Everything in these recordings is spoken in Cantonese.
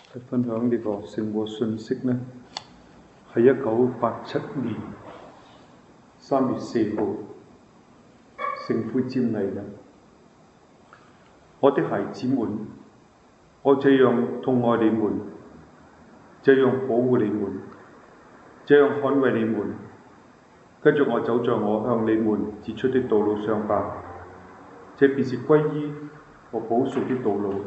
去分享呢個聖母信息呢，係1987年3月4號聖灰瞻禮嘅。我的孩子們，我這樣痛愛你們，這樣保護你們，這樣捍衛你們，跟着我走在我向你們指出的道路上吧。這便是歸依和補贖的道路。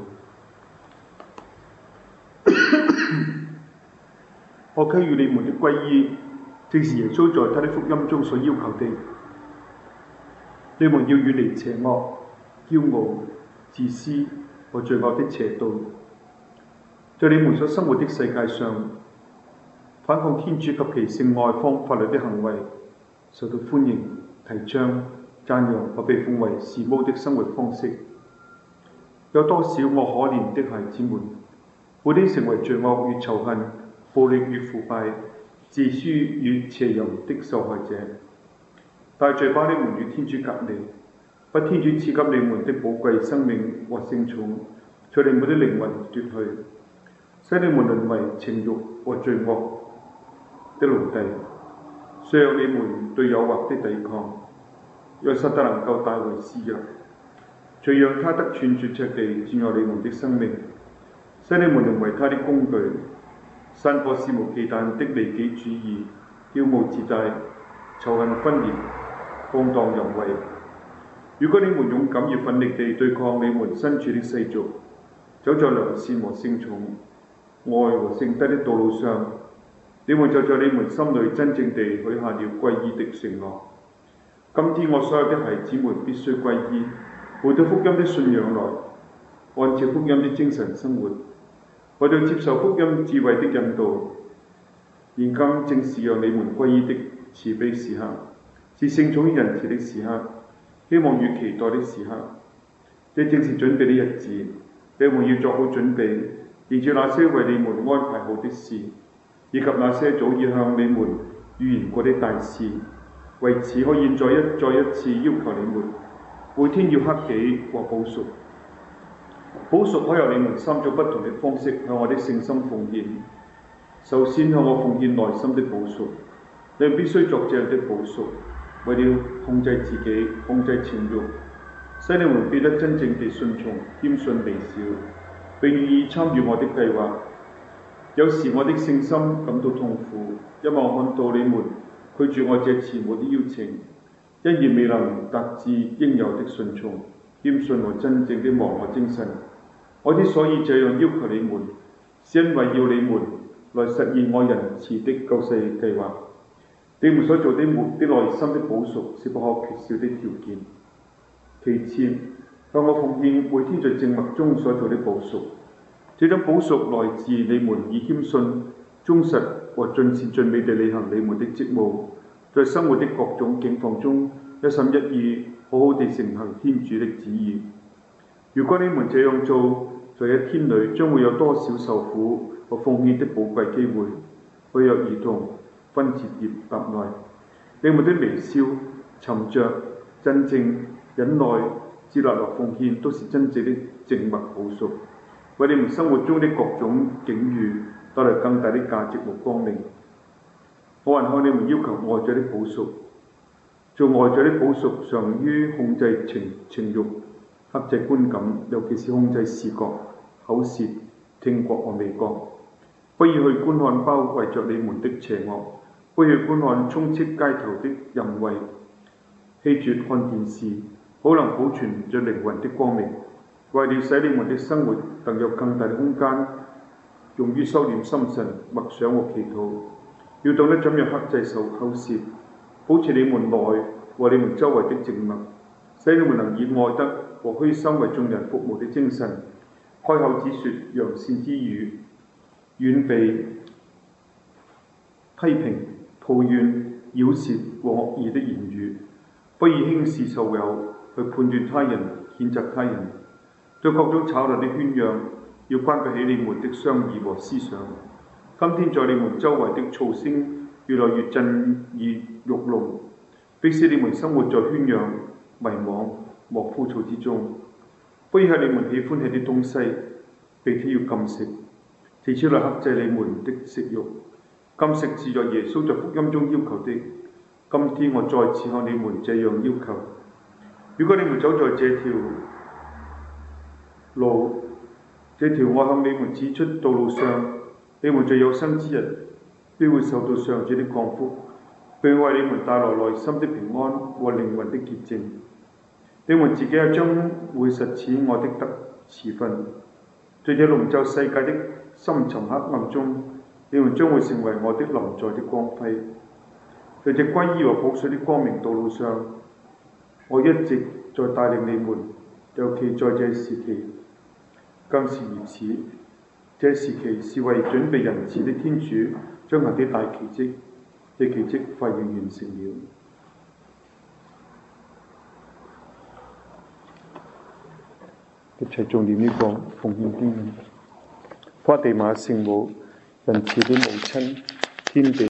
我給予你們的歸依，正是耶穌在他的福音中所要求的。你們要遠離邪惡、驕傲、自私和罪惡的邪道，在你們所生活的世界上，反抗天主及其聖愛方法律的行為受到歡迎、提倡、讚揚和被奉為時髦的生活方式。有多少我可憐的孩子們，會啲成為罪惡與仇恨、暴力與腐敗、自私與邪淫的受害者，但罪把你們與天主隔離，把天主賜給你們的寶貴生命和聖寵，從你們的靈魂奪去，使你們淪為情慾和罪惡的奴隸，削弱你們對誘惑的抵抗，讓撒旦能夠大為肆虐，隨讓他得寸進尺地佔有你們的生命，使你們成為他的工具，散播肆無忌憚的利己主義、驕傲自大、仇恨分裂、放蕩淫穢。如果你們勇敢而奮力地對抗你們身處的世俗，走在良善和聖寵、愛和聖德的道路上，你們就在你們心裏真正地許下了歸依的承諾。今天我所有的孩子們必須歸依，回到福音的信仰來，按照福音的精神生活，為了接受福音智慧的引導。現今正是讓你們歸依的慈悲時刻，是聖寵仁慈的時刻，希望與期待的時刻。這正是準備的日子，你們要做好準備，迎接那些為你們安排好的事，以及那些早已向你們預言過的大事。為此，我現在再一次要求你們，每天要克己和補贖。補贖可由你們3種不同的方式向我的聖心奉獻。首先向我奉獻內心的補贖，你們必須作這樣的補贖，為了控制自己、控制情慾，使你們變得真正地順從、謙遜、微小，並願意參與我的計劃。有時我的聖心感到痛苦，因為我看到你們拒絕我這慈母的邀請，因而未能達至應有的順從、謙遜和真正的忘我精神。我之所以這樣要求你們，是因為要你們來實現我仁慈的救世計劃。你們所做的內心的補贖是不可缺少的條件。其次，向我奉獻每天在靜默中所做的補贖。這種補贖來自你們以謙遜、忠實和盡善盡美地履行你們的職務，在生活的各種境況中一心一意好好地承行天主的旨意。如果你們這樣做，在一天裏將會有多少受苦和奉獻的寶貴機會，不約而同分節地答來。你們的微笑、沉着、真正、忍耐、接納和奉獻，都是真正的靜默補贖，為你們生活中的各種境遇帶來更大的價值和光明。我還向你們要求外在的補贖，做外在的補贖常於控制情慾、克制觀感，尤其是控制視覺、口舌、聽覺和味覺。不要去觀看包圍着你們的邪惡，不要去觀看充斥街頭的淫穢，棄絕看電視，好能保存着靈魂的光明。為了使你們的生活能有更大的空間用於修煉心神、默想和祈禱，要懂得怎樣克制口舌，保持你們內和你們周圍的靜默，使你們能以愛德和虛心為眾人服務的精神，開口只說良善之語，遠避批評、抱怨、擾舌和惡意的言語，不以輕視受有去判斷他人、譴責他人。對各種吵鬧的喧嚷，要關閉起你們的商議和思想。今天在你們周圍的噪聲越來越震耳欲聾，迫使你們生活在喧嚷、迷惘和枯燥之中。不要吃你們喜歡吃的東西，並且要禁食。 自此來克制你們的食慾。禁食是在耶穌在福音中要求的。今天我再次向你們這樣要求：如果你們走在這條路，這條我向你們指出道路上，你們在有生之日必會受到上主的降福，並為你們帶來內心的平安和靈魂的潔淨。你們自己也將會實踐我的德持分。在這籠罩世界的深沉黑暗中，你們將會成為我的臨在的光輝。在這歸依和補水的光明道路上，我一直在帶領你們，尤其在這時期更是如此。這時期是為準備仁慈的天主將行的大奇蹟，這奇蹟快要完成了。一齊重念呢個奉獻經文。花地瑪聖母，仁慈的母親，天地